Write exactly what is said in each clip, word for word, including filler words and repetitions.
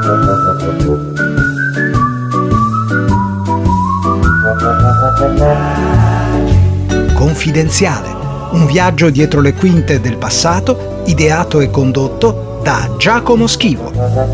Confidenziale, un viaggio dietro le quinte del passato, ideato e condotto da Giacomo Schivo.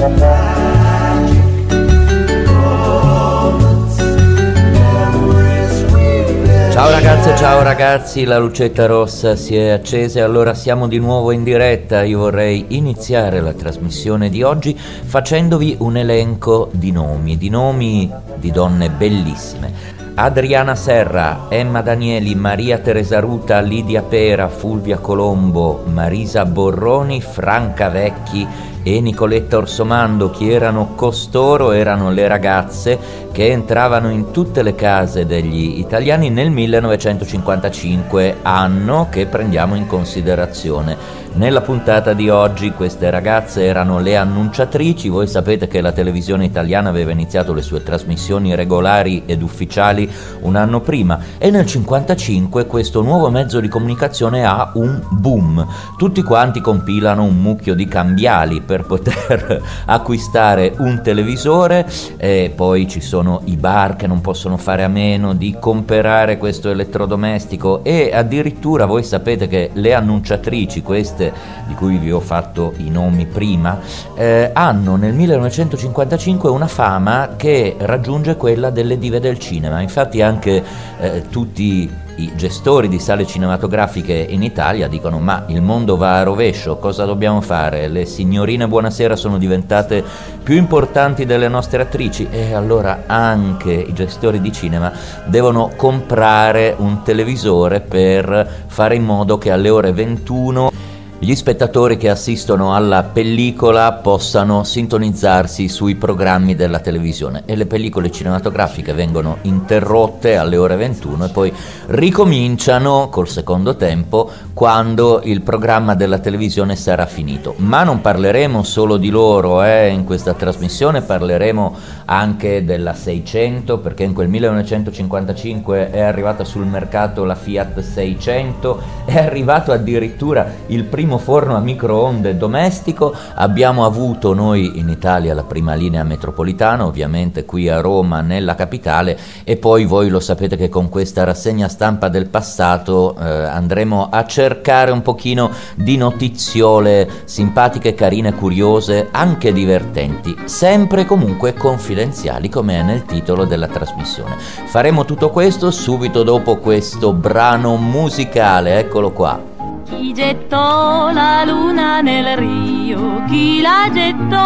Ciao ragazze, ciao ragazzi, la lucetta rossa si è accesa e allora siamo di nuovo in diretta. Io vorrei iniziare la trasmissione di oggi facendovi un elenco di nomi, di nomi di donne bellissime. Adriana Serra, Emma Danieli, Maria Teresa Ruta, Lidia Pera, Fulvia Colombo, Marisa Borroni, Franca Vecchi e Nicoletta Orsomando. Chi erano costoro? Erano le ragazze che entravano in tutte le case degli italiani nel millenovecentocinquantacinque, anno che prendiamo in considerazione. Nella puntata di oggi queste ragazze erano le annunciatrici. Voi sapete che la televisione italiana aveva iniziato le sue trasmissioni regolari ed ufficiali un anno prima e nel cinquantacinque questo nuovo mezzo di comunicazione ha un boom. Tutti quanti compilano un mucchio di cambiali per poter acquistare un televisore e poi ci sono i bar che non possono fare a meno di comprare questo elettrodomestico e addirittura voi sapete che le annunciatrici, queste di cui vi ho fatto i nomi prima, eh, hanno nel millenovecentocinquantacinque una fama che raggiunge quella delle dive del cinema. Infatti anche eh, tutti i gestori di sale cinematografiche in Italia dicono: ma il mondo va a rovescio, cosa dobbiamo fare? Le signorine buonasera sono diventate più importanti delle nostre attrici e allora anche i gestori di cinema devono comprare un televisore per fare in modo che alle ore ventuno gli spettatori che assistono alla pellicola possano sintonizzarsi sui programmi della televisione e le pellicole cinematografiche vengono interrotte alle ore ventuno e poi ricominciano col secondo tempo quando il programma della televisione sarà finito. Ma non parleremo solo di loro, eh? In questa trasmissione parleremo anche della seicento, perché in quel millenovecentocinquantacinque è arrivata sul mercato la Fiat seicento, è arrivato addirittura il primo forno a microonde domestico. Abbiamo avuto noi in Italia la prima linea metropolitana, ovviamente qui a Roma nella capitale, e poi voi lo sapete che con questa rassegna stampa del passato eh, andremo a cercare un pochino di notiziole simpatiche, carine, curiose, anche divertenti, sempre comunque confidenziali come è nel titolo della trasmissione. Faremo tutto questo subito dopo questo brano musicale, eccolo qua. Chi gettò la luna nel Rio? Chi la gettò?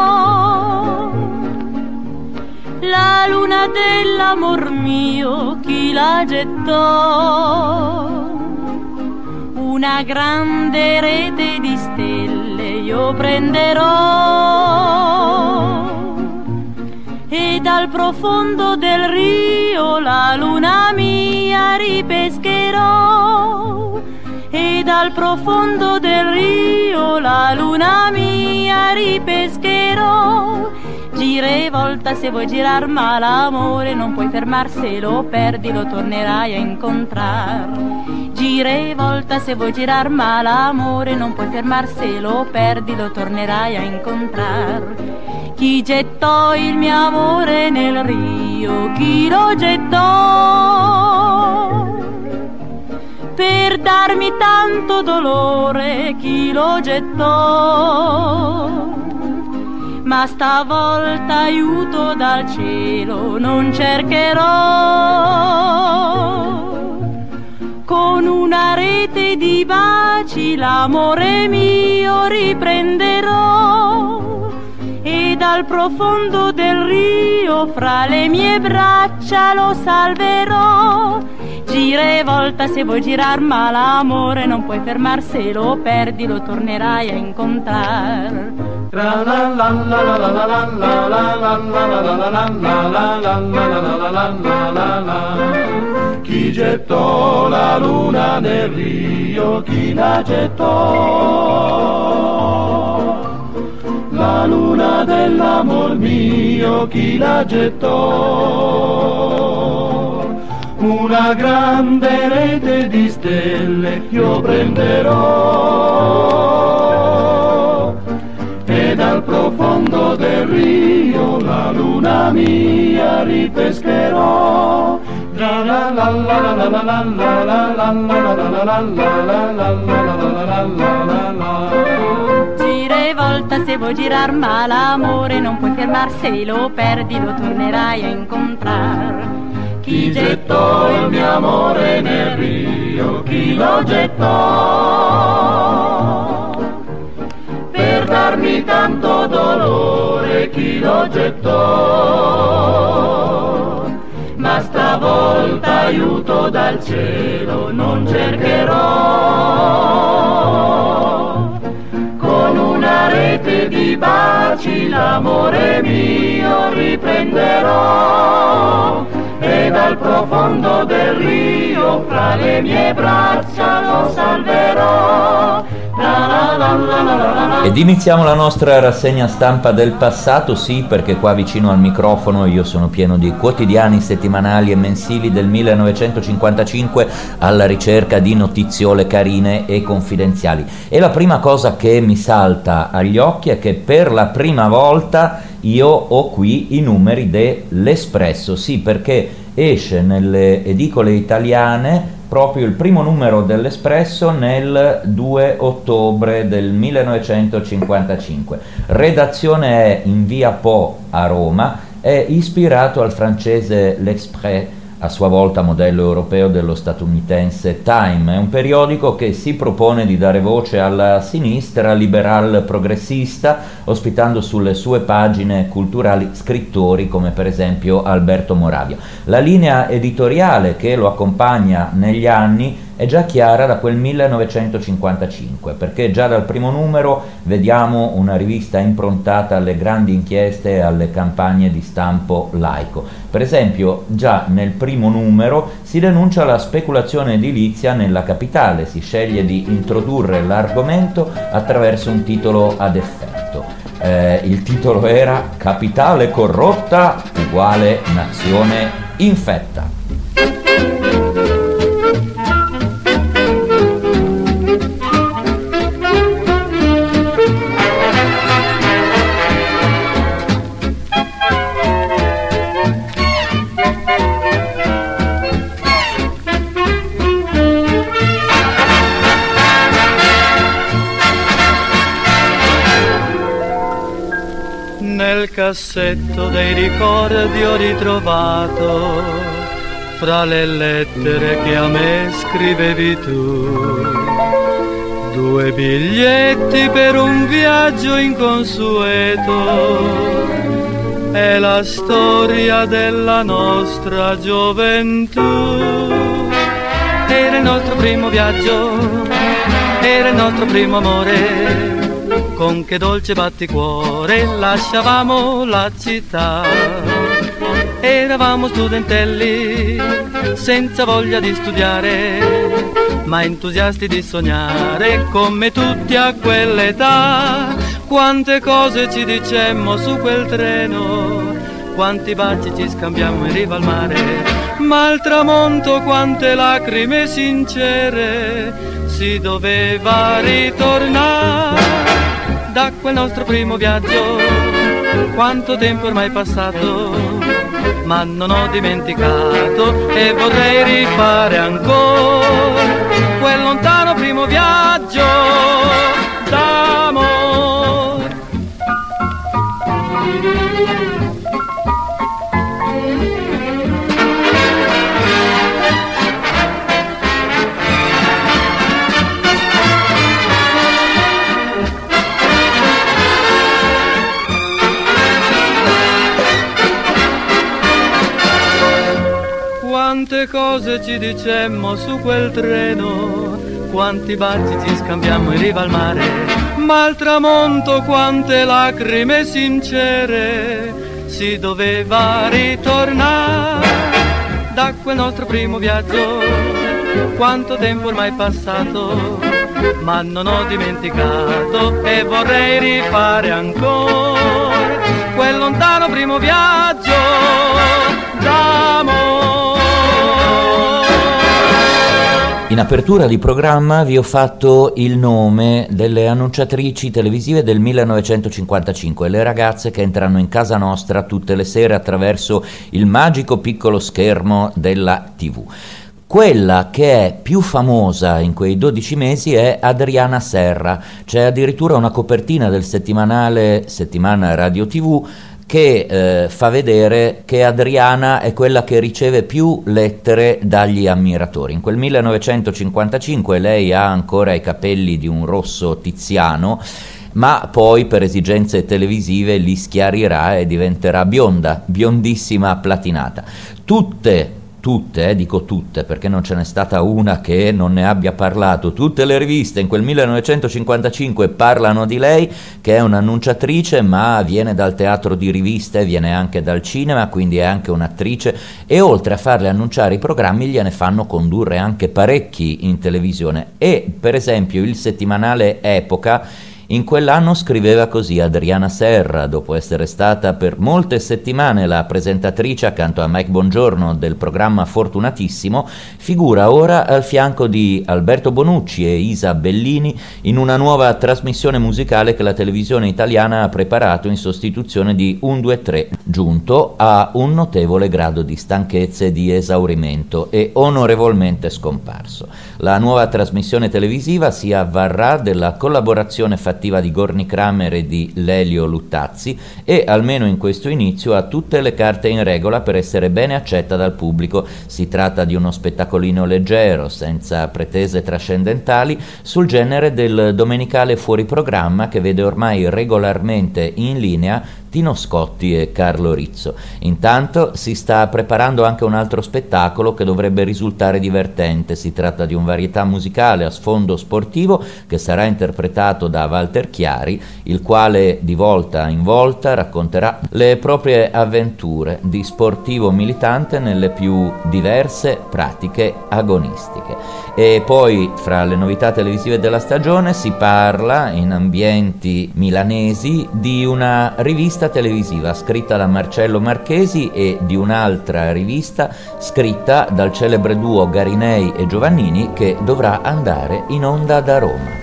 La luna dell'amor mio, chi la gettò? Una grande rete di stelle io prenderò e dal profondo del Rio la luna mia ripescherò. E dal profondo del Rio la luna mia ripescherò. Gira e volta se vuoi girar, ma l'amore non puoi fermar, se lo perdi lo tornerai a incontrar. Gira e volta se vuoi girar, ma l'amore non puoi fermar, se lo perdi lo tornerai a incontrar. Chi gettò il mio amore nel Rio? Chi lo gettò? Per darmi tanto dolore, chi lo gettò? Ma stavolta aiuto dal cielo non cercherò. Con una rete di baci l'amore mio riprenderò. E dal profondo del Rio fra le mie braccia lo salverò. Gira e volta se vuoi girar, ma l'amore non puoi fermar, se lo perdi lo tornerai a incontrar. Chi gettò la luna nel Rio? Chi la gettò? La luna dell'amor mio, chi la gettò? Una grande rete di stelle io prenderò e dal profondo del Rio luna mia ripescherò. La la la la la la la la la la la la la la la la. Gira e volta se vuoi girar, ma l'amore non puoi fermar, se lo perdi lo tornerai a incontrar. Chi gettò il mio amore nel rio, chi lo gettò? Per darmi tanto dolore, chi lo gettò? Ma stavolta aiuto dal cielo non cercherò. Con una rete di baci l'amore mio riprenderò. E dal profondo del rio fra le mie braccia lo salverò. La la la la la la la. Ed iniziamo la nostra rassegna stampa del passato, sì, perché qua vicino al microfono io sono pieno di quotidiani, settimanali e mensili del millenovecentocinquantacinque alla ricerca di notiziole carine e confidenziali. E la prima cosa che mi salta agli occhi è che per la prima volta io ho qui i numeri dell'Espresso, sì, perché esce nelle edicole italiane proprio il primo numero dell'Espresso nel due ottobre del millenovecentocinquantacinque. Redazione è in via Po a Roma, è ispirato al francese L'Express, a sua volta modello europeo dello statunitense Time. È un periodico che si propone di dare voce alla sinistra liberal progressista, ospitando sulle sue pagine culturali scrittori come per esempio Alberto Moravia. La linea editoriale che lo accompagna negli anni è già chiara da quel millenovecentocinquantacinque, perché già dal primo numero vediamo una rivista improntata alle grandi inchieste e alle campagne di stampo laico. Per esempio, già nel primo numero si denuncia la speculazione edilizia nella capitale, si sceglie di introdurre l'argomento attraverso un titolo ad effetto. Eh, il titolo era Capitale corrotta uguale nazione infetta. Nel cassetto dei ricordi ho ritrovato, fra le lettere che a me scrivevi tu, due biglietti per un viaggio inconsueto. È la storia della nostra gioventù. Era il nostro primo viaggio, era il nostro primo amore. Con che dolce batticuore lasciavamo la città. Eravamo studentelli, senza voglia di studiare, ma entusiasti di sognare come tutti a quell'età. Quante cose ci dicemmo su quel treno, quanti baci ci scambiammo in riva al mare, ma al tramonto quante lacrime sincere, si doveva ritornare. Da quel nostro primo viaggio, quanto tempo ormai passato, ma non ho dimenticato e vorrei rifare ancora quel lontano primo viaggio d'amore. Quante cose ci dicemmo su quel treno, quanti baci ci scambiammo in riva al mare, ma al tramonto quante lacrime sincere, si doveva ritornare. Da quel nostro primo viaggio, quanto tempo ormai passato, ma non ho dimenticato e vorrei rifare ancora quel lontano primo viaggio d'amore. In apertura di programma vi ho fatto il nome delle annunciatrici televisive del millenovecentocinquantacinque, le ragazze che entrano in casa nostra tutte le sere attraverso il magico piccolo schermo della tivù. Quella che è più famosa in quei dodici mesi è Adriana Serra. C'è addirittura una copertina del settimanale Settimana Radio tivù che eh, fa vedere che Adriana è quella che riceve più lettere dagli ammiratori. In quel millenovecentocinquantacinque lei ha ancora i capelli di un rosso tiziano, ma poi per esigenze televisive li schiarirà e diventerà bionda, biondissima platinata. Tutte Tutte, eh, dico tutte perché non ce n'è stata una che non ne abbia parlato, tutte le riviste in quel millenovecentocinquantacinque parlano di lei, che è un'annunciatrice ma viene dal teatro di riviste, viene anche dal cinema, quindi è anche un'attrice, e oltre a farle annunciare i programmi gliene fanno condurre anche parecchi in televisione. E per esempio il settimanale Epoca in quell'anno scriveva così Adriana Serra: dopo essere stata per molte settimane la presentatrice accanto a Mike Bongiorno del programma Fortunatissimo, figura ora al fianco di Alberto Bonucci e Isa Bellini in una nuova trasmissione musicale che la televisione italiana ha preparato in sostituzione di uno due tre, giunto a un notevole grado di stanchezza e di esaurimento e onorevolmente scomparso. La nuova trasmissione televisiva si avvarrà della collaborazione fattiva di Gorni Kramer e di Lelio Luttazzi e, almeno in questo inizio, ha tutte le carte in regola per essere bene accetta dal pubblico. Si tratta di uno spettacolino leggero, senza pretese trascendentali, sul genere del domenicale fuori programma che vede ormai regolarmente in linea Tino Scotti e Carlo Rizzo. Intanto si sta preparando anche un altro spettacolo che dovrebbe risultare divertente. Si tratta di un varietà musicale a sfondo sportivo che sarà interpretato da Walter Chiari, il quale di volta in volta racconterà le proprie avventure di sportivo militante nelle più diverse pratiche agonistiche. E poi, fra le novità televisive della stagione, si parla in ambienti milanesi di una rivista televisiva scritta da Marcello Marchesi e di un'altra rivista scritta dal celebre duo Garinei e Giovannini, che dovrà andare in onda da Roma.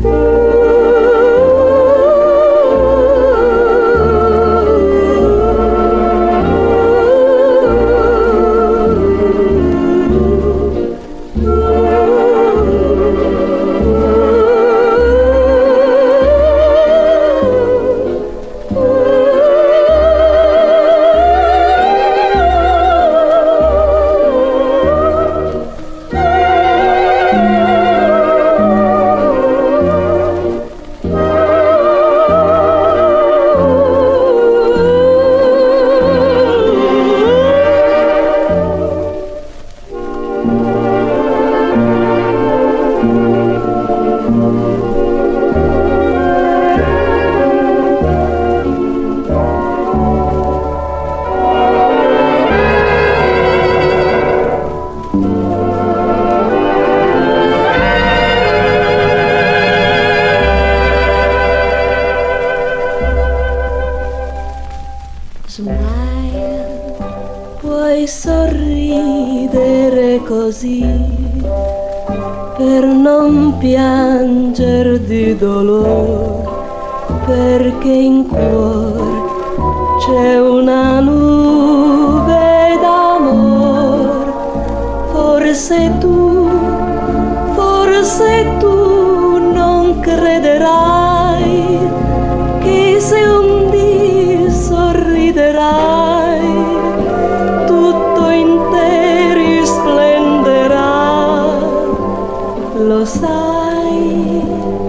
sorridere così per non pianger di dolore, perché in cuore c'è una nube d'amor. Forse tu, forse tu non crederai che se un dì sorriderai tutto in te risplenderà. Lo sai,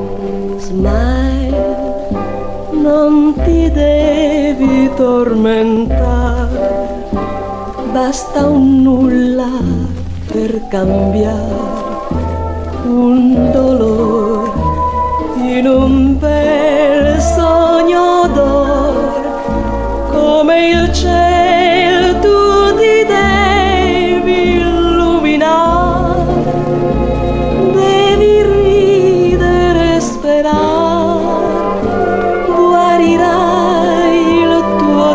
smile, non ti devi tormentare, basta un nulla per cambiare un dolore in un bel sogno d'oro. Come il cielo tu ti devi illuminare, devi ridere e sperare, guarirai il tuo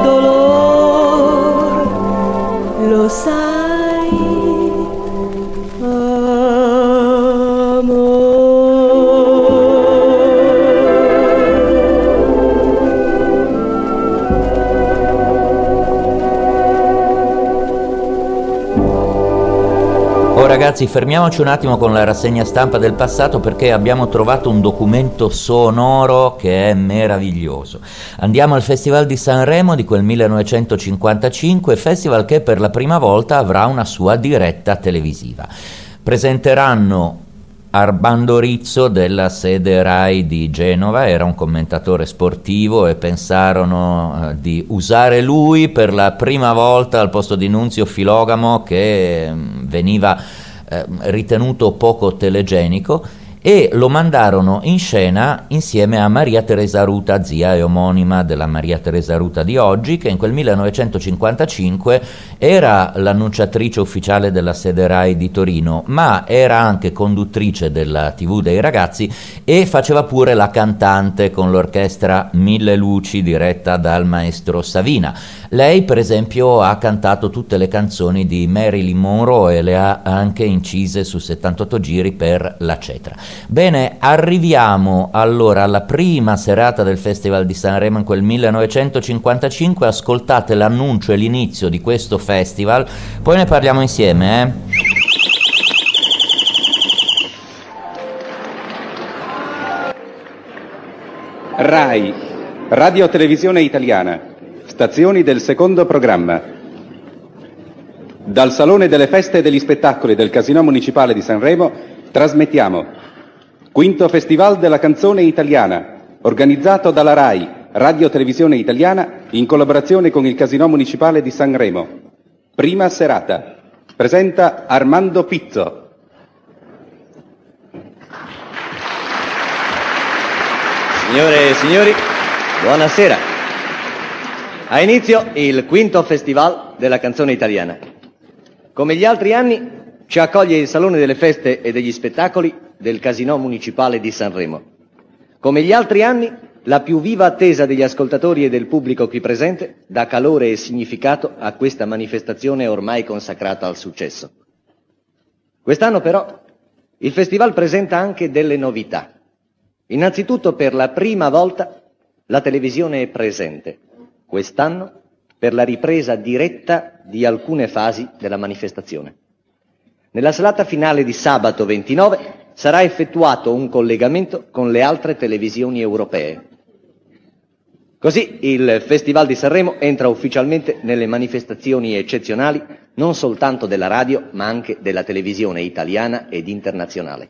dolore, lo sai. Ah. ragazzi, fermiamoci un attimo con la rassegna stampa del passato perché abbiamo trovato un documento sonoro che è meraviglioso. Andiamo al Festival di Sanremo di quel millenovecentocinquantacinque, festival che per la prima volta avrà una sua diretta televisiva. Presenteranno Armando Rizzo della sede Rai di Genova, era un commentatore sportivo e pensarono eh, di usare lui per la prima volta al posto di Nunzio Filogamo, che eh, veniva eh, ritenuto poco telegenico, e lo mandarono in scena insieme a Maria Teresa Ruta, zia e omonima della Maria Teresa Ruta di oggi, che in quel millenovecentocinquantacinque era l'annunciatrice ufficiale della sede Rai di Torino, ma era anche conduttrice della tivù dei ragazzi e faceva pure la cantante con l'orchestra Mille Luci diretta dal maestro Savina. Lei, per esempio, ha cantato tutte le canzoni di Marilyn Monroe e le ha anche incise su settantotto giri per la Cetra. Bene, arriviamo allora alla prima serata del Festival di Sanremo in quel millenovecentocinquantacinque. Ascoltate l'annuncio e l'inizio di questo festival, poi ne parliamo insieme, eh? Rai, Radio Televisione Italiana, stazioni del secondo programma. Dal Salone delle Feste e degli Spettacoli del Casinò Municipale di Sanremo trasmettiamo Quinto Festival della Canzone Italiana, organizzato dalla Rai, Radio Televisione Italiana, in collaborazione con il Casinò Municipale di Sanremo. Prima serata. Presenta Armando Pizzo. Signore e signori, buonasera. Ha inizio il quinto Festival della Canzone Italiana. Come gli altri anni, ci accoglie il Salone delle Feste e degli Spettacoli del Casinò Municipale di Sanremo. Come gli altri anni, la più viva attesa degli ascoltatori e del pubblico qui presente dà calore e significato a questa manifestazione ormai consacrata al successo. Quest'anno però il festival presenta anche delle novità. Innanzitutto, per la prima volta la televisione è presente, quest'anno per la ripresa diretta di alcune fasi della manifestazione. Nella serata finale di sabato ventinove sarà effettuato un collegamento con le altre televisioni europee. Così il Festival di Sanremo entra ufficialmente nelle manifestazioni eccezionali non soltanto della radio, ma anche della televisione italiana ed internazionale.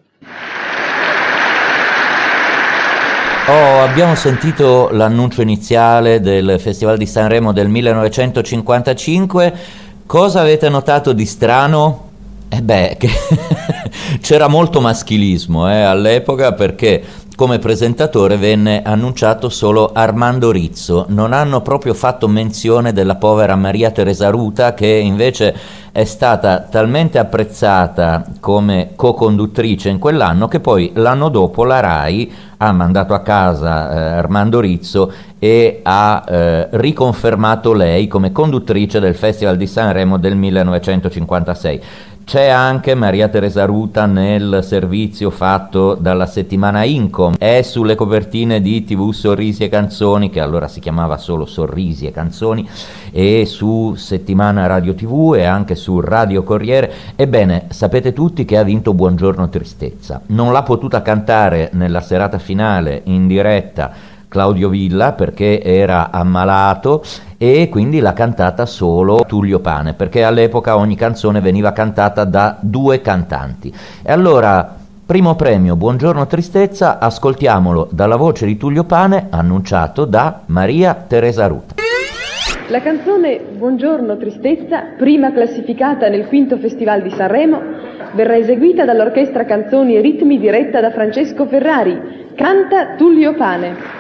Oh, abbiamo sentito l'annuncio iniziale del Festival di Sanremo del millenovecentocinquantacinque. Cosa avete notato di strano? Eh beh, che c'era molto maschilismo eh, all'epoca, perché come presentatore venne annunciato solo Armando Rizzo. Non hanno proprio fatto menzione della povera Maria Teresa Ruta, che invece è stata talmente apprezzata come co-conduttrice in quell'anno che poi l'anno dopo la Rai ha mandato a casa eh, Armando Rizzo e ha eh, riconfermato lei come conduttrice del Festival di Sanremo del millenovecentocinquantasei. C'è anche Maria Teresa Ruta nel servizio fatto dalla settimana Incom, è sulle copertine di tivù Sorrisi e Canzoni, che allora si chiamava solo Sorrisi e Canzoni, e su settimana Radio tivù e anche su Radio Corriere. Ebbene, sapete tutti che ha vinto Buongiorno Tristezza. Non l'ha potuta cantare nella serata finale in diretta Claudio Villa perché era ammalato, e quindi l'ha cantata solo Tullio Pane, perché all'epoca ogni canzone veniva cantata da due cantanti. E allora, primo premio Buongiorno Tristezza, ascoltiamolo dalla voce di Tullio Pane, annunciato da Maria Teresa Ruta. La canzone Buongiorno Tristezza, prima classificata nel quinto Festival di Sanremo, verrà eseguita dall'Orchestra Canzoni e Ritmi diretta da Francesco Ferrari. Canta Tullio Pane.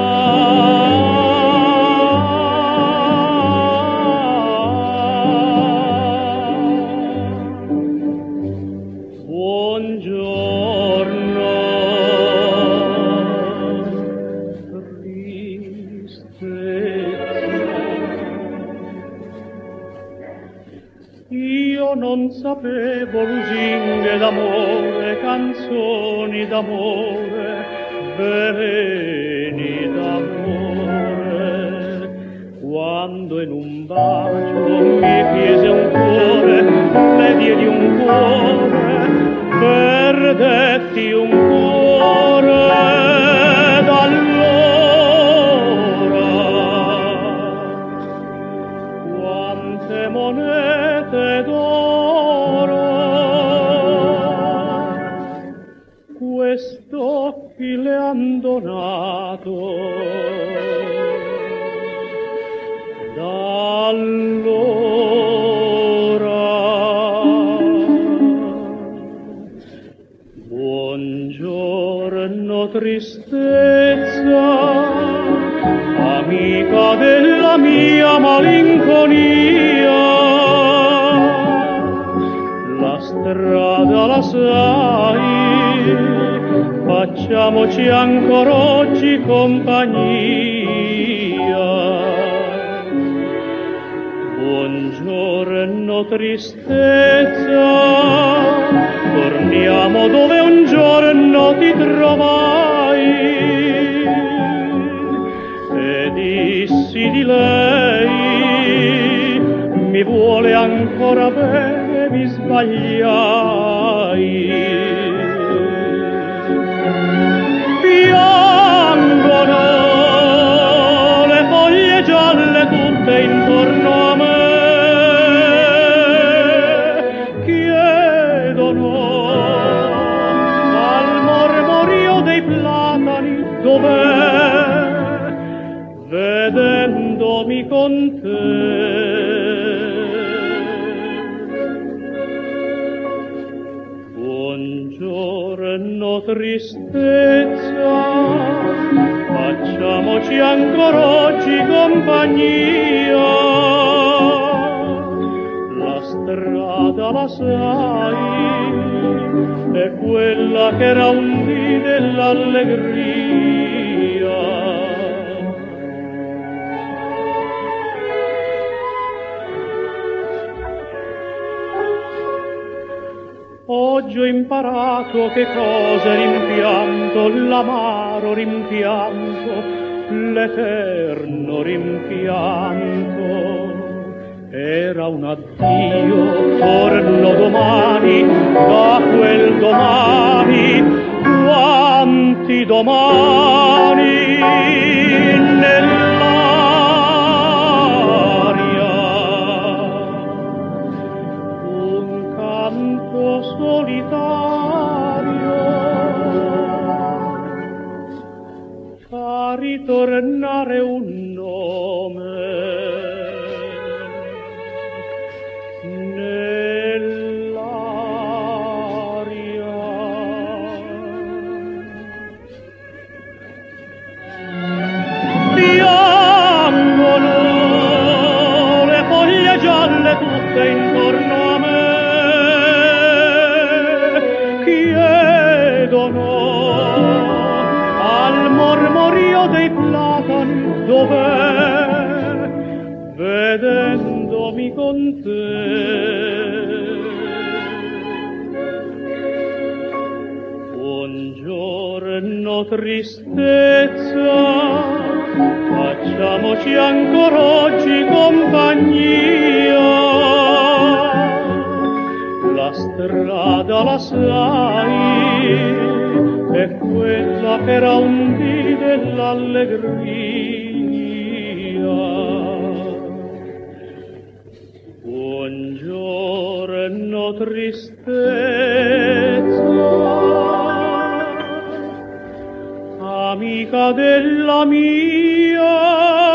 Oh Io non sapevo lusinghe d'amore, canzoni d'amore, veleni d'amore. Quando in un bacio mi chiese un cuore, le diedi un cuore, perdetti un cuore d'allora. Quante monete d'oro quest'occhi le han donato. D'allora buongiorno tristezza, amica della mia malinconia. La strada la sai, facciamoci ancora oggi compagnia. Buongiorno tristezza, torniamo dove un giorno ti trovai e dissi di lei mi vuole ancora bene, mi sbagliai. Piangono le foglie gialle tutte intorno a me, dov'è, vedendomi con te. Buongiorno tristezza, facciamoci ancora oggi compagnia. La strada la sai, è quella che era un dì dell'allegria. Oggi ho imparato che cosa è rimpianto, l'amaro rimpianto, l'eterno rimpianto. Era un addio, torno domani, da quel domani, quanti domani nell'aria. Un canto solitario fa ritornare un nome. Tutte intorno a me chiedono al mormorio dei platani dov'è, vedendomi con te. Buongiorno tristezza, facciamoci ancora oggi compagnia. La strada la sai, è quella che era un dì dell'allegria. Buongiorno tristezza, amica della mia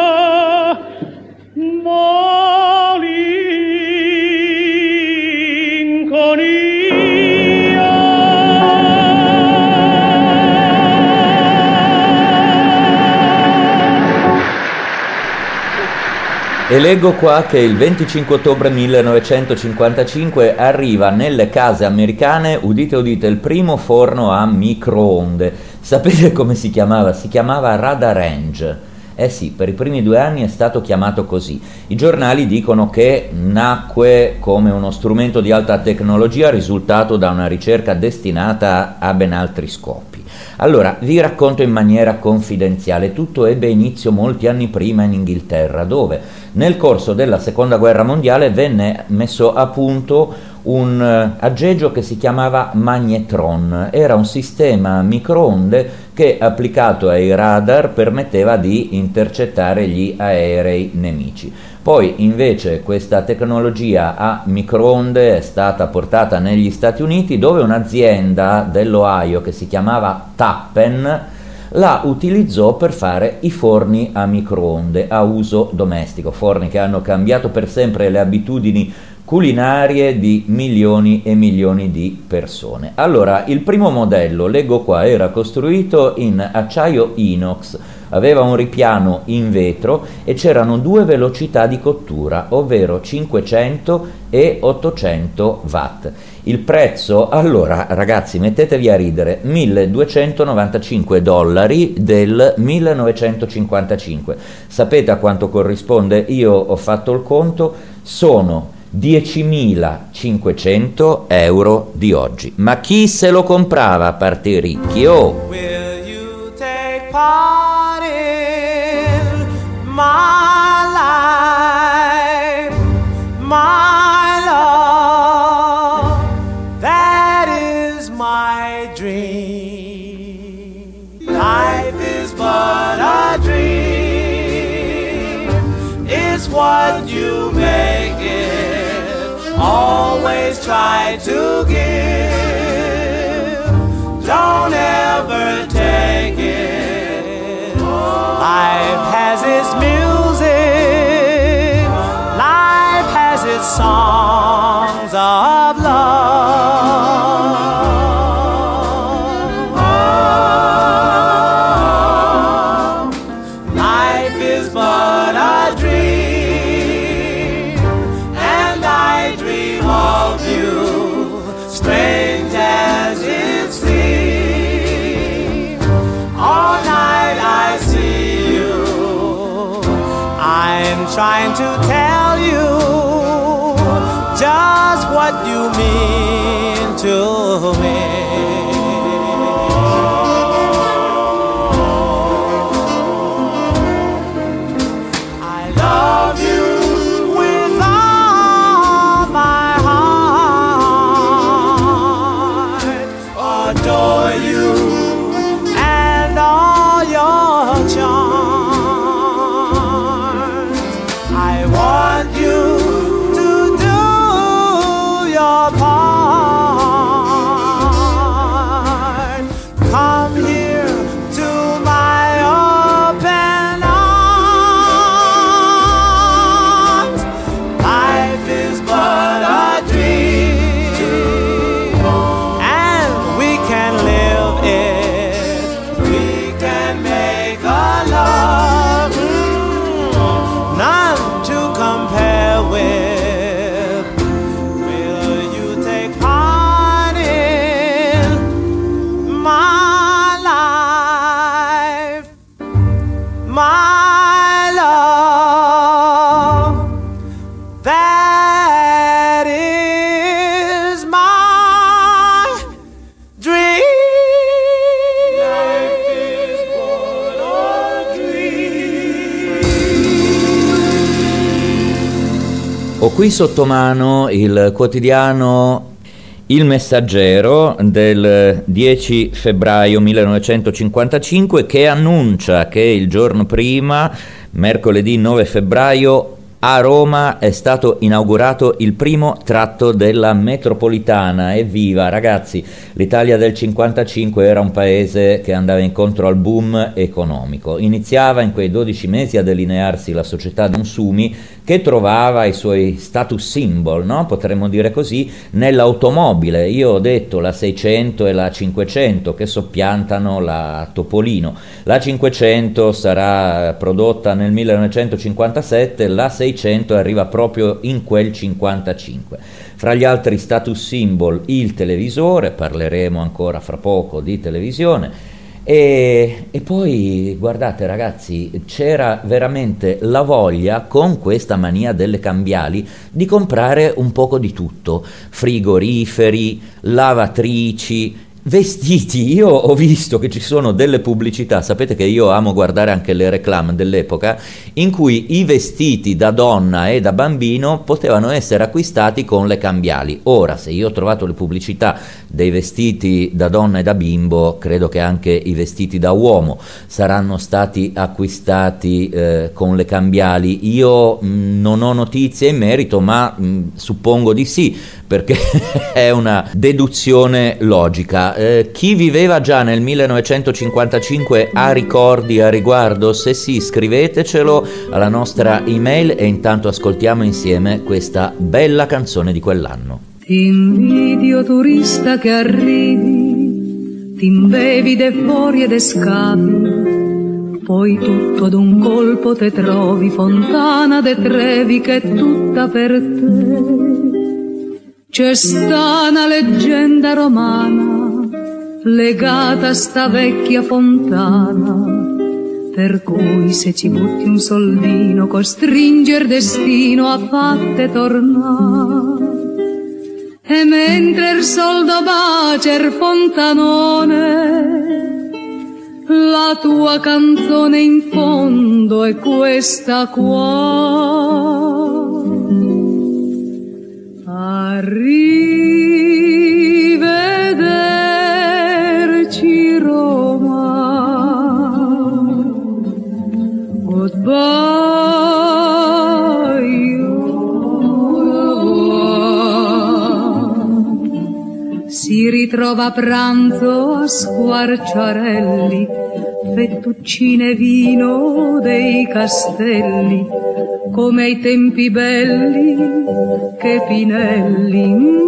E leggo qua che il venticinque ottobre millenovecentocinquantacinque arriva nelle case americane, udite udite, il primo forno a microonde. Sapete come si chiamava? Si chiamava Radarange. Eh sì, per i primi due anni è stato chiamato così. I giornali dicono che nacque come uno strumento di alta tecnologia risultato da una ricerca destinata a ben altri scopi. Allora, vi racconto in maniera confidenziale, tutto ebbe inizio molti anni prima in Inghilterra, dove nel corso della seconda guerra mondiale venne messo a punto un aggeggio che si chiamava magnetron. Era un sistema a microonde che, applicato ai radar, permetteva di intercettare gli aerei nemici. Poi invece questa tecnologia a microonde è stata portata negli Stati Uniti, dove un'azienda dell'Ohio che si chiamava Tappen la utilizzò per fare i forni a microonde a uso domestico, forni che hanno cambiato per sempre le abitudini culinarie di milioni e milioni di persone. Allora, il primo modello, leggo qua, era costruito in acciaio inox, aveva un ripiano in vetro e c'erano due velocità di cottura, ovvero cinquecento e ottocento watt. Il prezzo, allora ragazzi, mettetevi a ridere, milleduecentonovantacinque dollari del millenovecentocinquantacinque. Sapete a quanto corrisponde? Io ho fatto il conto, sono diecimilacinquecento euro di oggi. Ma chi se lo comprava a parte i ricchi? Oh! Will you take part in my life, my love? That is my dream. Life is but a dream. It's what you make it. Always try to give. Don't ever take it. Life has its music. Life has its songs of love. Oh, life is but a dream, and I dream of you, strange as it seems. All night I see you. I'm trying to tell you just what you mean to me. I love you with all my heart, adore you and all your charms. I want you to do your part. Come here to my open arms. Life is but a dream, and we can live it. We can make a love, mm, none to compare with. Will you take part in my life, my love? That is my dream. Life is but a dream. Ho qui sotto mano il quotidiano Il Messaggero del dieci febbraio millenovecentocinquantacinque, che annuncia che il giorno prima, mercoledì nove febbraio, a Roma è stato inaugurato il primo tratto della metropolitana. Evviva ragazzi, l'Italia del cinquantacinque era un paese che andava incontro al boom economico. Iniziava in quei dodici mesi a delinearsi la società dei consumi, che trovava i suoi status symbol, no? Potremmo dire così, nell'automobile. Io ho detto la seicento e la cinquecento che soppiantano la Topolino. La cinquecento sarà prodotta nel millenovecentocinquantasette, la seicento arriva proprio in quel cinquantacinque. Fra gli altri status symbol il televisore, parleremo ancora fra poco di televisione, E, e poi guardate ragazzi, c'era veramente la voglia, con questa mania delle cambiali, di comprare un poco di tutto: frigoriferi, lavatrici, vestiti. Io ho visto che ci sono delle pubblicità, sapete che io amo guardare anche le reclame dell'epoca, in cui i vestiti da donna e da bambino potevano essere acquistati con le cambiali. Ora, se io ho trovato le pubblicità dei vestiti da donna e da bimbo, credo che anche i vestiti da uomo saranno stati acquistati eh, con le cambiali. Io mh, non ho notizie in merito, ma mh, suppongo di sì, perché è una deduzione logica. Eh, chi viveva già nel millenovecentocinquantacinque ha ricordi a riguardo? Se sì, scrivetecelo alla nostra email e intanto ascoltiamo insieme questa bella canzone di quell'anno. Ti invidio turista che arrivi, ti imbevi de fuori e de scavi, poi tutto ad un colpo te trovi, Fontana de Trevi che è tutta per te. C'è sta una leggenda romana legata a sta vecchia fontana, per cui se ci butti un soldino costringe il destino a fatte tornare. E mentre il soldo bacia il fontanone, la tua canzone in fondo è questa qua. Arrivederci Roma, goodbye. Si ritrova a pranzo a Squarciarelli, fettuccine e vino dei castelli, come ai tempi belli che Pinelli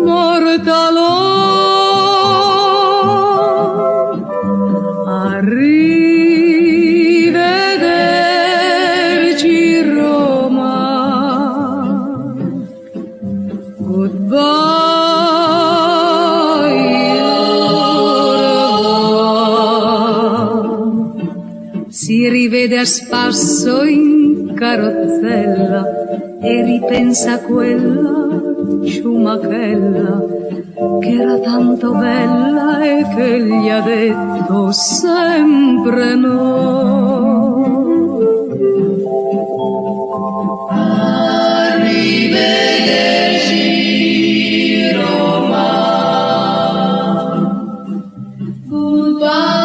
immortalò. Arrivederci Roma, goodbye. Si rivede a spasso in carrozzella e ripensa a quella ciumachella che era tanto bella e che gli ha detto sempre no. Arrivederci Roma, goodbye.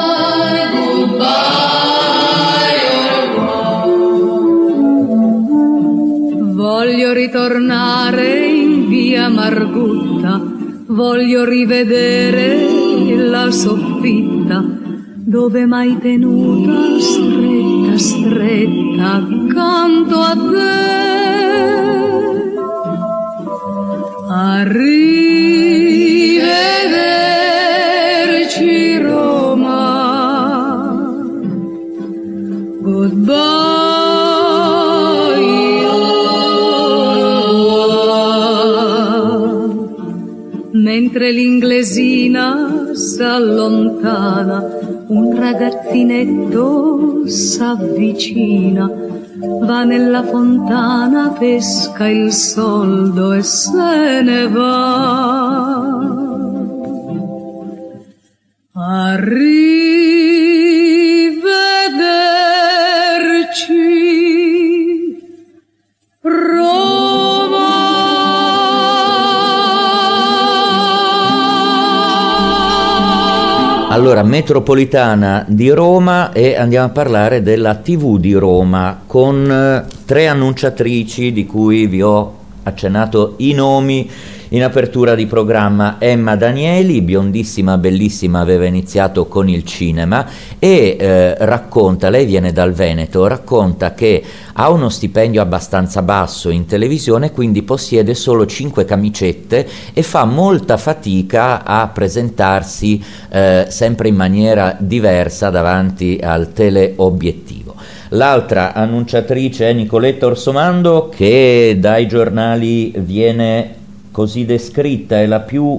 Voglio ritornare in via Margutta, voglio rivedere la soffitta dove m'hai tenuta stretta, stretta accanto a te. Arrivederci Roma, goodbye. Mentre l'inglesina s'allontana, un ragazzinetto s'avvicina, va nella fontana, pesca il soldo e se ne va. Arrivederci Roma. Allora, metropolitana di Roma, e andiamo a parlare della tivù di Roma con eh, tre annunciatrici di cui vi ho accennato i nomi in apertura di programma. Emma Danieli, biondissima, bellissima, aveva iniziato con il cinema e eh, racconta, lei viene dal Veneto, racconta che ha uno stipendio abbastanza basso in televisione, quindi possiede solo cinque camicette e fa molta fatica a presentarsi eh, sempre in maniera diversa davanti al teleobiettivo. L'altra annunciatrice è Nicoletta Orsomando, che dai giornali viene così descritta, è la più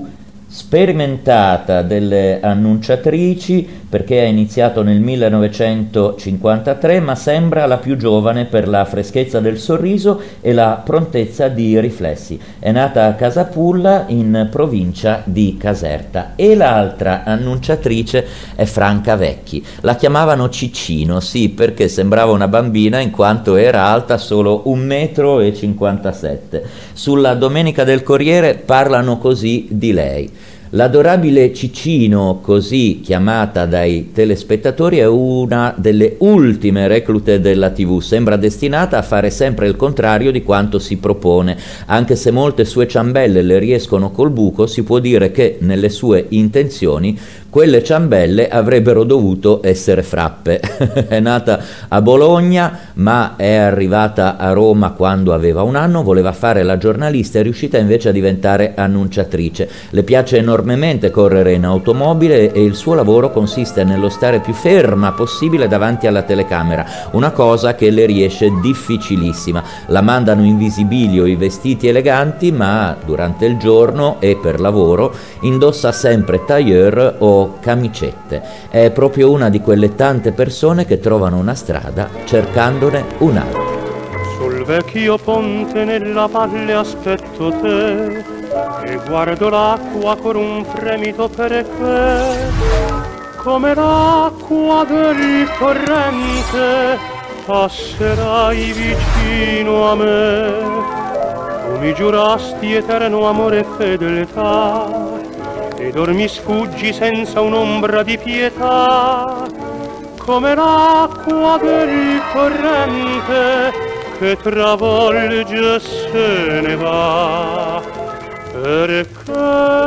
sperimentata delle annunciatrici, perché ha iniziato nel millenovecentocinquantatré, ma sembra la più giovane per la freschezza del sorriso e la prontezza di riflessi. È nata a Casapulla, in provincia di Caserta, e l'altra annunciatrice è Franca Vecchi. La chiamavano Ciccino, sì, perché sembrava una bambina in quanto era alta solo un metro e cinquantasette. Sulla Domenica del Corriere parlano così di lei. L'adorabile Ciccino, così chiamata dai telespettatori, è una delle ultime reclute della tivù. Sembra destinata a fare sempre il contrario di quanto si propone. Anche se molte sue ciambelle le riescono col buco, si può dire che nelle sue intenzioni quelle ciambelle avrebbero dovuto essere frappe. È nata a Bologna, ma è arrivata a Roma quando aveva un anno, voleva fare la giornalista, è riuscita invece a diventare annunciatrice. Le piace enormemente correre in automobile e il suo lavoro consiste nello stare più ferma possibile davanti alla telecamera, una cosa che le riesce difficilissima. La mandano in visibilio i vestiti eleganti, ma durante il giorno e per lavoro indossa sempre tailleur o camicette. È proprio una di quelle tante persone che trovano una strada cercandone un'altra. Sul vecchio ponte nella valle aspetto te e guardo l'acqua con un fremito perché, come l'acqua del torrente, passerai vicino a me. Tu mi giurasti eterno amore e fedeltà ed or mi sfuggi senza un'ombra di pietà, come l'acqua del torrente che travolge e se ne va. Perché,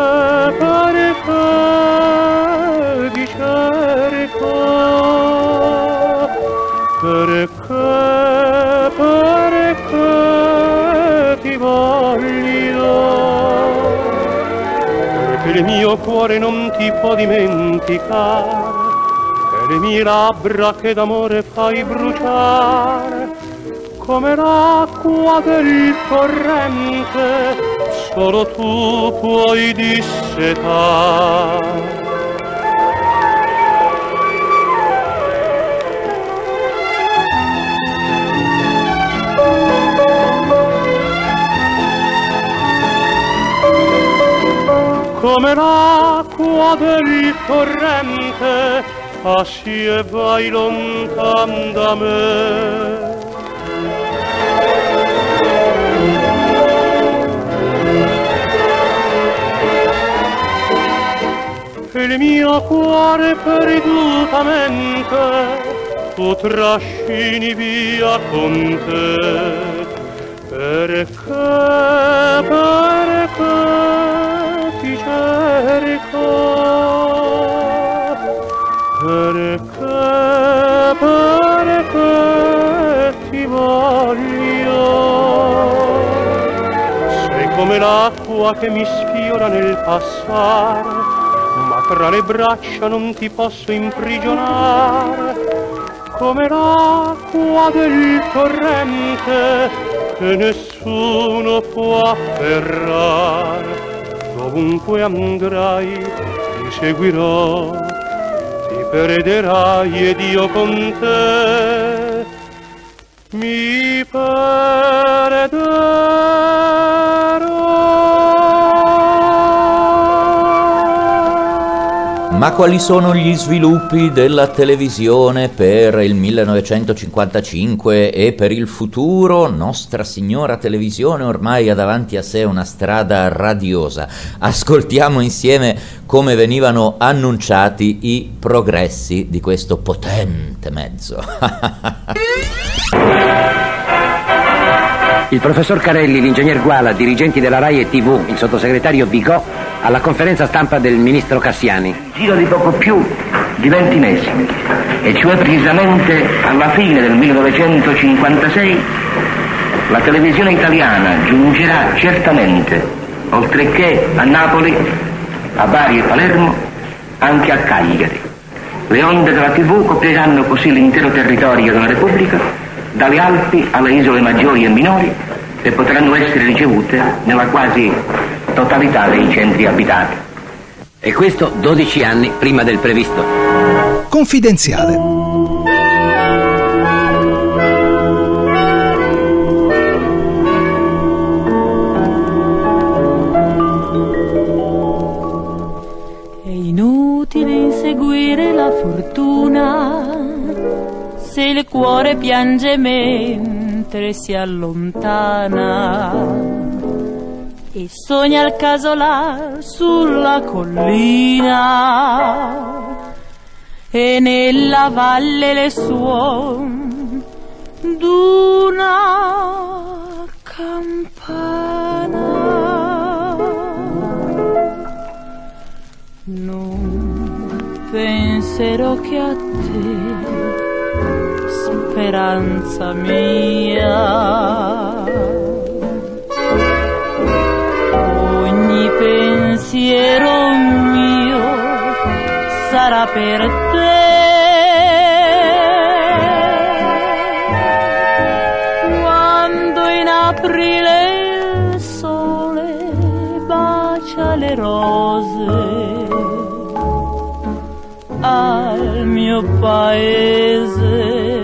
perché ti cerco, perché, perché ti voglio, perché il mio cuore non ti può dimenticare, e le mie labbra che d'amore fai bruciare, come l'acqua del torrente solo tu puoi dissetare. Come l'acqua del torrente passi e vai lontan da me. Il mio cuore perdutamente tu trascini via con te, perché, perché ti cerco, perché, perché ti voglio. Sei come l'acqua che mi sfiora nel passare, ma tra le braccia non ti posso imprigionare, come l'acqua del torrente che nessuno può afferrare. Dovunque andrai ti seguirò, ti perderai ed io con te mi perderò. Ma quali sono gli sviluppi della televisione per il millenovecentocinquantacinque e per il futuro? Nostra Signora Televisione ormai ha davanti a sé una strada radiosa. Ascoltiamo insieme come venivano annunciati i progressi di questo potente mezzo. Il professor Carelli, l'ingegner Guala, dirigenti della RAI e tivù, il sottosegretario Bigò, alla conferenza stampa del ministro Cassiani. Giro di poco più di venti mesi, e cioè precisamente alla fine del millenovecentocinquantasei, la televisione italiana giungerà certamente, oltre che a Napoli, a Bari e Palermo, anche a Cagliari. Le onde della tivù copriranno così l'intero territorio della Repubblica, dalle Alpi alle isole maggiori e minori, e potranno essere ricevute nella quasi totalità dei centri abitati. E questo dodici anni prima del previsto. Confidenziale. Inseguire la fortuna se il cuore piange mentre si allontana e sogna il caso là sulla collina e nella valle le suon d'una campana. Non penserò che a te, speranza mia, ogni pensiero mio sarà per te. Quando in aprile il sole bacia le rose al mio paese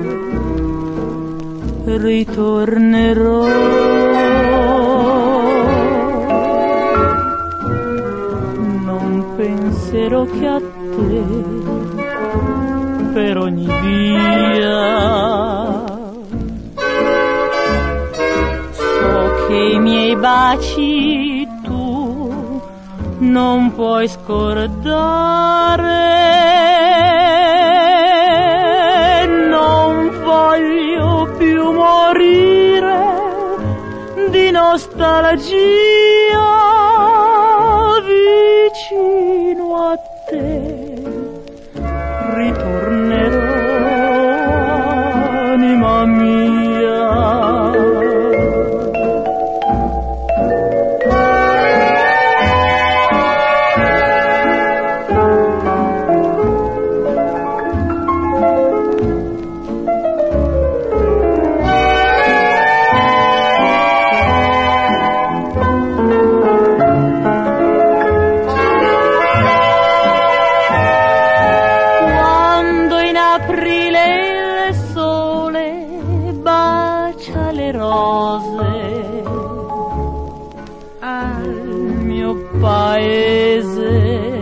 ritornerò. Non penserò che a te per ogni via. So che i miei baci tu non puoi scordare. Non voglio più morire di nostalgia vicino a te. Ritornerò, anima mia. Paese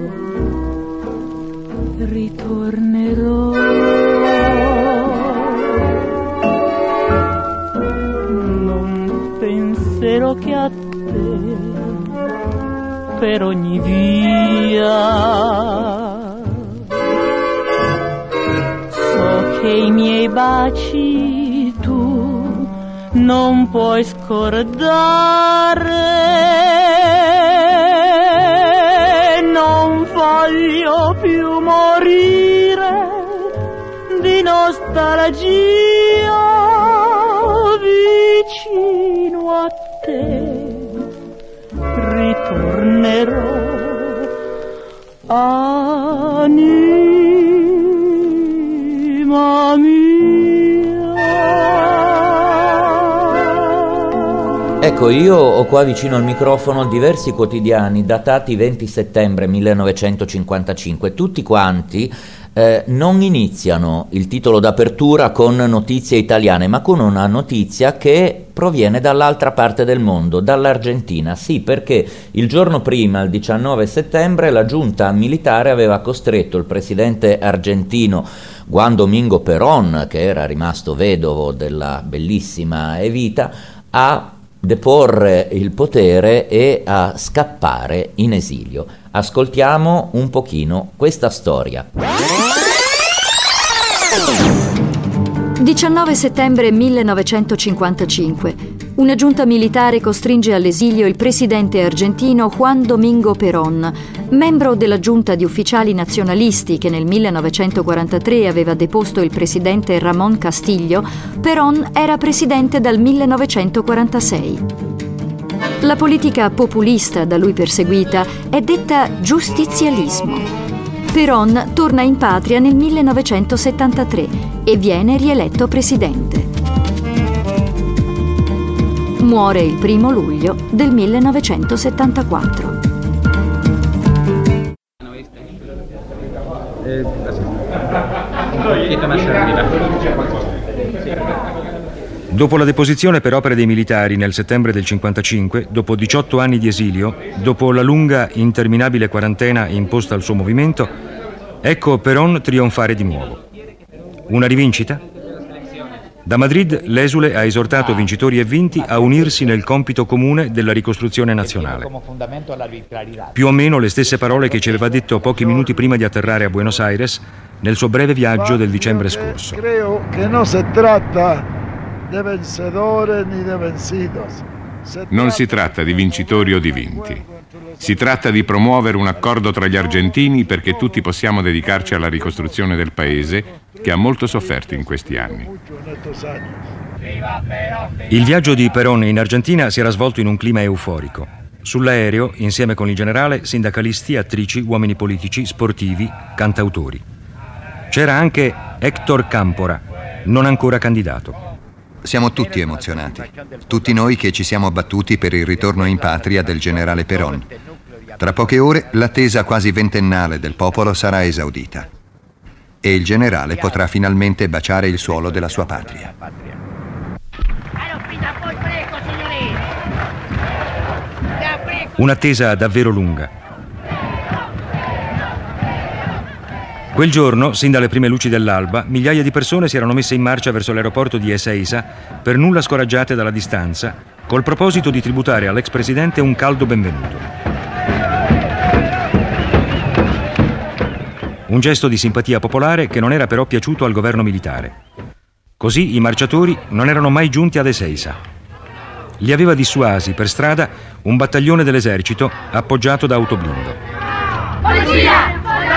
ritornerò. Non penserò che a te per ogni via. So che i miei baci tu non puoi scordare. Non voglio più morire di nostalgia vicino a te. Ritornerò, anima mia. Ecco, io ho qua vicino al microfono diversi quotidiani datati venti settembre millenovecentocinquantacinque, tutti quanti eh, non iniziano il titolo d'apertura con notizie italiane, ma con una notizia che proviene dall'altra parte del mondo, dall'Argentina. Sì, perché il giorno prima, il diciannove settembre, la giunta militare aveva costretto il presidente argentino Juan Domingo Perón, che era rimasto vedovo della bellissima Evita, a deporre il potere e a scappare in esilio. Ascoltiamo un pochino questa storia. diciannove settembre millenovecentocinquantacinque. Una giunta militare costringe all'esilio il presidente argentino Juan Domingo Perón, membro della giunta di ufficiali nazionalisti che nel millenovecentoquarantatré aveva deposto il presidente Ramón Castillo. Perón era presidente dal millenovecentoquarantasei. La politica populista da lui perseguita è detta giustizialismo. Perón torna in patria nel millenovecentosettantatré e viene rieletto presidente. Muore il primo luglio del millenovecentosettantaquattro. Dopo la deposizione per opere dei militari nel settembre del cinquantacinque, dopo diciotto anni di esilio, dopo la lunga, interminabile quarantena imposta al suo movimento, ecco Perón trionfare di nuovo. Una rivincita? Da Madrid l'esule ha esortato vincitori e vinti a unirsi nel compito comune della ricostruzione nazionale. Più o meno le stesse parole che ci aveva detto pochi minuti prima di atterrare a Buenos Aires nel suo breve viaggio del dicembre scorso. Creo che non si tratta di vencedores ni di vencidos. Non si tratta di vincitori o di vinti. Si tratta di promuovere un accordo tra gli argentini perché tutti possiamo dedicarci alla ricostruzione del paese che ha molto sofferto in questi anni. Il viaggio di Perón in Argentina si era svolto in un clima euforico. Sull'aereo, insieme con il generale, sindacalisti, attrici, uomini politici, sportivi, cantautori. C'era anche Héctor Cámpora, non ancora candidato. Siamo tutti emozionati, tutti noi che ci siamo battuti per il ritorno in patria del generale Perón. Tra poche ore l'attesa quasi ventennale del popolo sarà esaudita e il generale potrà finalmente baciare il suolo della sua patria. Un'attesa davvero lunga. Quel giorno, sin dalle prime luci dell'alba, migliaia di persone si erano messe in marcia verso l'aeroporto di Ezeiza, per nulla scoraggiate dalla distanza, col proposito di tributare all'ex presidente un caldo benvenuto. Un gesto di simpatia popolare che non era però piaciuto al governo militare. Così i marciatori non erano mai giunti ad Ezeiza. Li aveva dissuasi per strada un battaglione dell'esercito appoggiato da autoblindo. Polizia!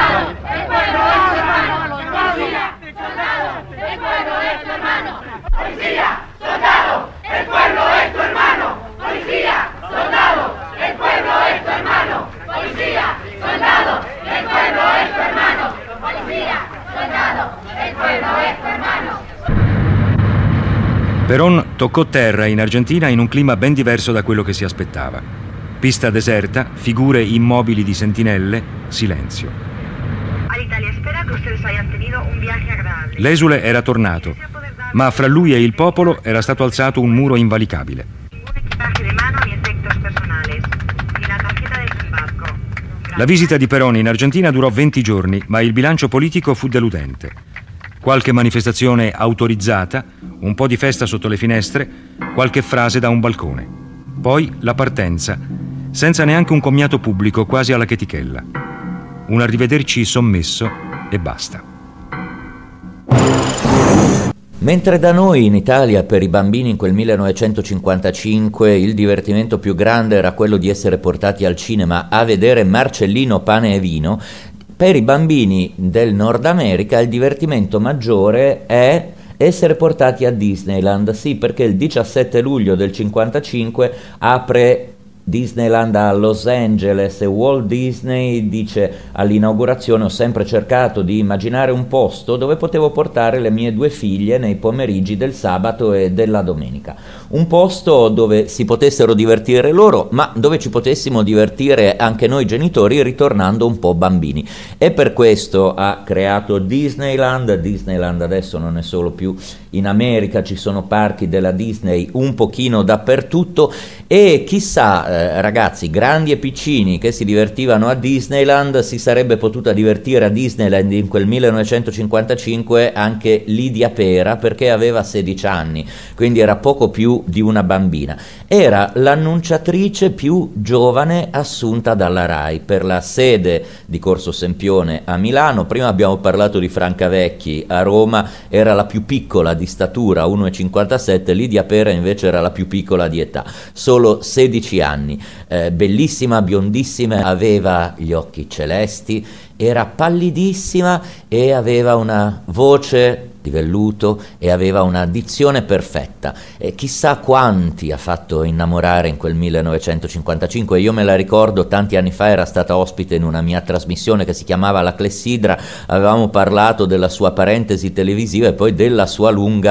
Perón toccò terra in Argentina in un clima ben diverso da quello che si aspettava. Pista deserta, figure immobili di sentinelle, silenzio. L'esule era tornato, ma fra lui e il popolo era stato alzato un muro invalicabile. La visita di Perón in Argentina durò venti giorni, ma il bilancio politico fu deludente. Qualche manifestazione autorizzata, un po' di festa sotto le finestre, qualche frase da un balcone. Poi la partenza, senza neanche un commiato pubblico, quasi alla chetichella. Un arrivederci sommesso e basta. Mentre da noi in Italia per i bambini in quel millenovecentocinquantacinque il divertimento più grande era quello di essere portati al cinema a vedere Marcellino Pane e Vino, per i bambini del Nord America il divertimento maggiore è essere portati a Disneyland, sì, perché il diciassette luglio del cinquantacinque apre Disneyland a Los Angeles e Walt Disney dice all'inaugurazione: ho sempre cercato di immaginare un posto dove potevo portare le mie due figlie nei pomeriggi del sabato e della domenica, un posto dove si potessero divertire loro ma dove ci potessimo divertire anche noi genitori ritornando un po' bambini, e per questo ha creato Disneyland. Disneyland adesso non è solo più in America, ci sono parchi della Disney un pochino dappertutto e chissà Eh, ragazzi grandi e piccini che si divertivano a Disneyland, si sarebbe potuta divertire a Disneyland in quel millenovecentocinquantacinque anche Lidia Pera, perché aveva sedici anni, quindi era poco più di una bambina. Era l'annunciatrice più giovane assunta dalla RAI per la sede di Corso Sempione a Milano. Prima abbiamo parlato di Francavecchi a Roma, era la più piccola di statura, uno virgola cinquantasette, Lidia Pera invece era la più piccola di età, solo sedici anni. Eh, bellissima, biondissima, aveva gli occhi celesti, era pallidissima e aveva una voce di velluto e aveva una dizione perfetta, e chissà quanti ha fatto innamorare in quel millenovecentocinquantacinque. Io me la ricordo, tanti anni fa era stata ospite in una mia trasmissione che si chiamava La Clessidra, avevamo parlato della sua parentesi televisiva e poi della sua lunga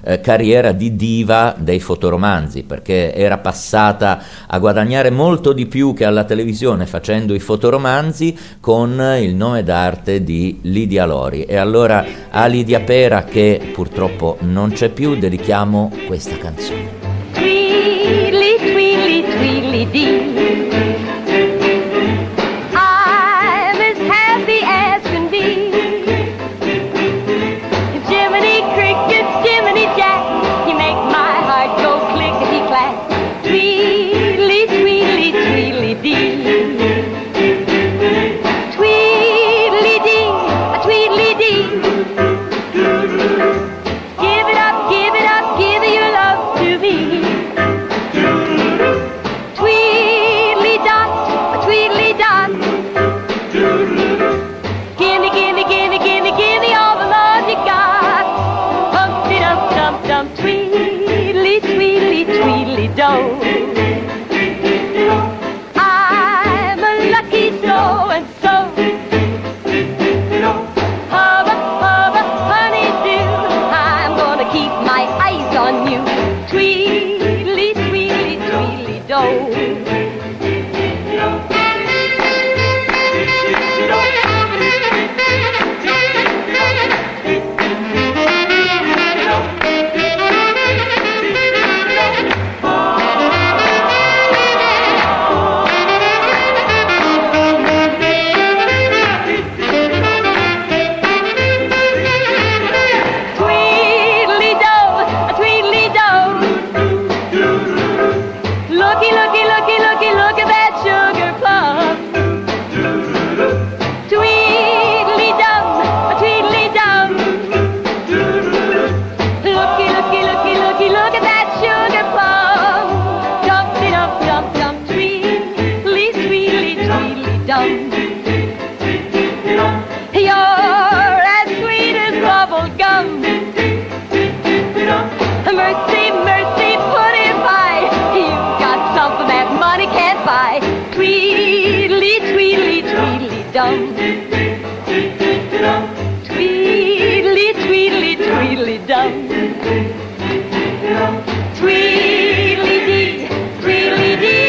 eh, carriera di diva dei fotoromanzi, perché era passata a guadagnare molto di più che alla televisione facendo i fotoromanzi con il nome d'arte di Lidia Lori. E allora a Lidia Pera, che purtroppo non c'è più, dedichiamo questa canzone. Tweedly, tweedly, tweedly dee. I'm as happy as can be. Jiminy Cricket, Jiminy Jack, you make my heart go clickety clack. Tweedly, tweedly, tweedly dee. Tweedly dee, a tweedly dee. Give it up, give it up, give your love to me. Tweedly dot, a tweedly dot. Gimme, gimme, gimme, gimme, gimme all the love you got. Humpty dump, dump, dump, tweedly, tweedly, tweedly do. I'm a lucky so and so. Hubba, hubba, honeydew, I'm gonna keep my eyes on you. Tweedly, tweedly, tweedly do. Mercy, mercy, put it by. You've got something that money can't buy. Tweedly, tweedly, tweedly dum. Tweedly, tweedly, tweedly dum. Tweedly dee, tweedly dee.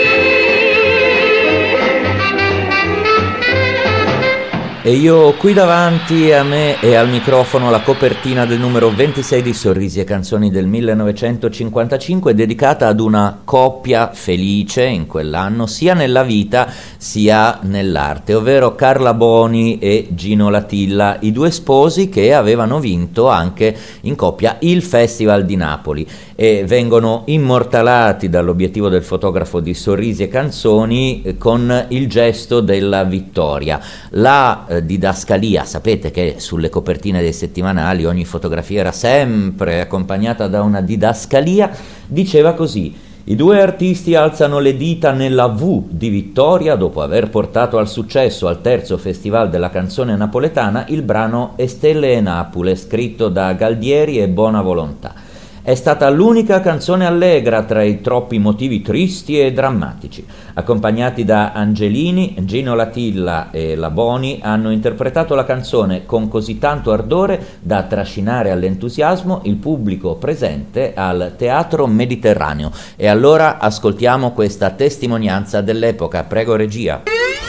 E io qui davanti a me e al microfono la copertina del numero ventisei di Sorrisi e Canzoni del millenovecentocinquantacinque, dedicata ad una coppia felice in quell'anno sia nella vita sia nell'arte, ovvero Carla Boni e Gino Latilla, i due sposi che avevano vinto anche in coppia il Festival di Napoli e vengono immortalati dall'obiettivo del fotografo di Sorrisi e Canzoni con il gesto della vittoria. La eh, didascalia, sapete che sulle copertine dei settimanali ogni fotografia era sempre accompagnata da una didascalia, diceva così: i due artisti alzano le dita nella V di vittoria dopo aver portato al successo al terzo Festival della Canzone Napoletana il brano E Stelle e Napule, scritto da Galdieri e Buona Volontà. È stata l'unica canzone allegra tra i troppi motivi tristi e drammatici. Accompagnati da Angelini, Gino Latilla e la Boni hanno interpretato la canzone con così tanto ardore da trascinare all'entusiasmo il pubblico presente al Teatro Mediterraneo. E allora ascoltiamo questa testimonianza dell'epoca. Prego, regia.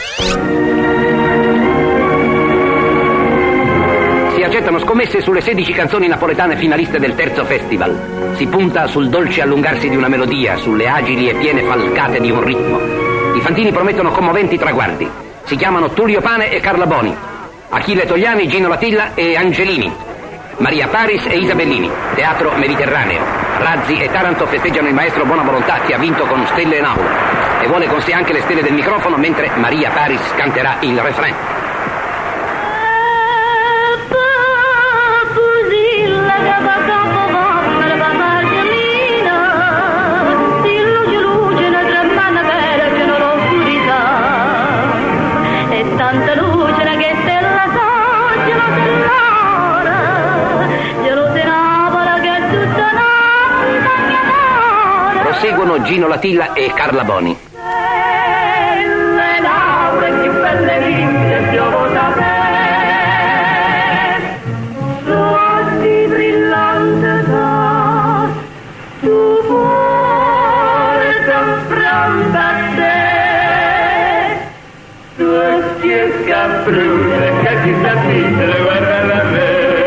Gettano scommesse sulle sedici canzoni napoletane finaliste del terzo festival. Si punta sul dolce allungarsi di una melodia, sulle agili e piene falcate di un ritmo. I fantini promettono commoventi traguardi. Si chiamano Tullio Pane e Carla Boni, Achille Togliani, Gino Latilla e Angelini, Maria Paris e Isabellini, Teatro Mediterraneo. Razzi e Taranto festeggiano il maestro Buona Volontà che ha vinto con Stelle e Napoli e vuole con sé anche le stelle del microfono, mentre Maria Paris canterà il refrain. Seguono Gino Latilla e Carla Boni. Le lauree più belle vinte piovo da me, rossi brillante da pastrullo che ti sta zitto, guarda da me.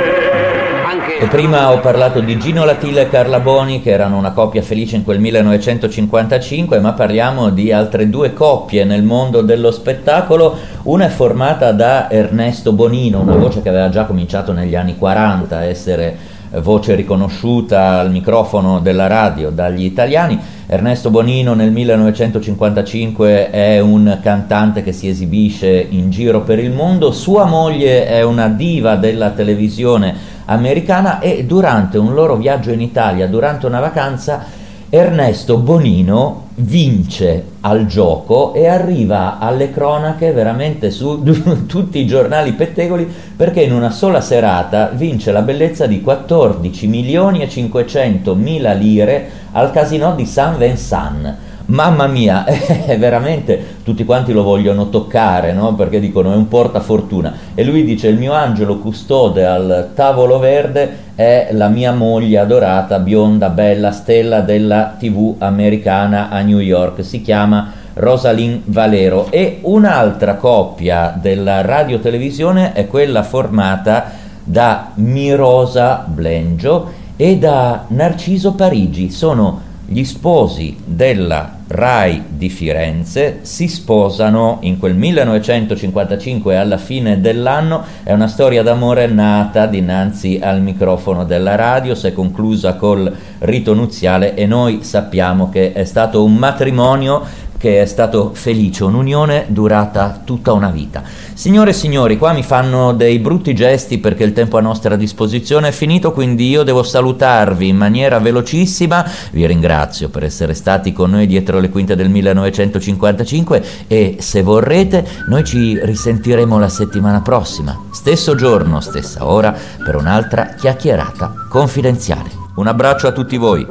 E prima ho parlato di Gino Latilla e Carla Boni, che erano una coppia felice in quel millenovecentocinquantacinque, ma parliamo di altre due coppie nel mondo dello spettacolo. Una è formata da Ernesto Bonino, una voce che aveva già cominciato negli anni quaranta a essere voce riconosciuta al microfono della radio dagli italiani. Ernesto Bonino nel millenovecentocinquantacinque è un cantante che si esibisce in giro per il mondo, sua moglie è una diva della televisione americana e durante un loro viaggio in Italia, durante una vacanza, Ernesto Bonino vince al gioco e arriva alle cronache veramente su tutti i giornali pettegoli, perché in una sola serata vince la bellezza di quattordici milioni e cinquecentomila lire al casino di Saint Vincent. Mamma mia, è veramente, tutti quanti lo vogliono toccare, no? Perché dicono è un portafortuna, e lui dice: il mio angelo custode al tavolo verde è la mia moglie adorata, bionda, bella, stella della tivù americana a New York, si chiama Rosalind Valero. E un'altra coppia della radiotelevisione è quella formata da Mirosa Blengio e da Narciso Parigi. Sono gli sposi della Rai di Firenze, si sposano in quel millenovecentocinquantacinque alla fine dell'anno. È una storia d'amore nata dinanzi al microfono della radio, si è conclusa col rito nuziale e noi sappiamo che è stato un matrimonio che è stato felice, un'unione durata tutta una vita. Signore e signori, qua mi fanno dei brutti gesti perché il tempo a nostra disposizione è finito, quindi io devo salutarvi in maniera velocissima. Vi ringrazio per essere stati con noi dietro le quinte del millenovecentocinquantacinque e se vorrete noi ci risentiremo la settimana prossima, stesso giorno, stessa ora, per un'altra chiacchierata confidenziale. Un abbraccio a tutti voi.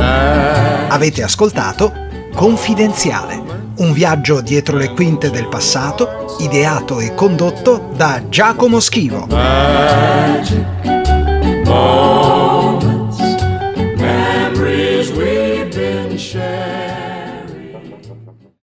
Avete ascoltato Confidenziale, un viaggio dietro le quinte del passato, ideato e condotto da Giacomo Schivo. Magic.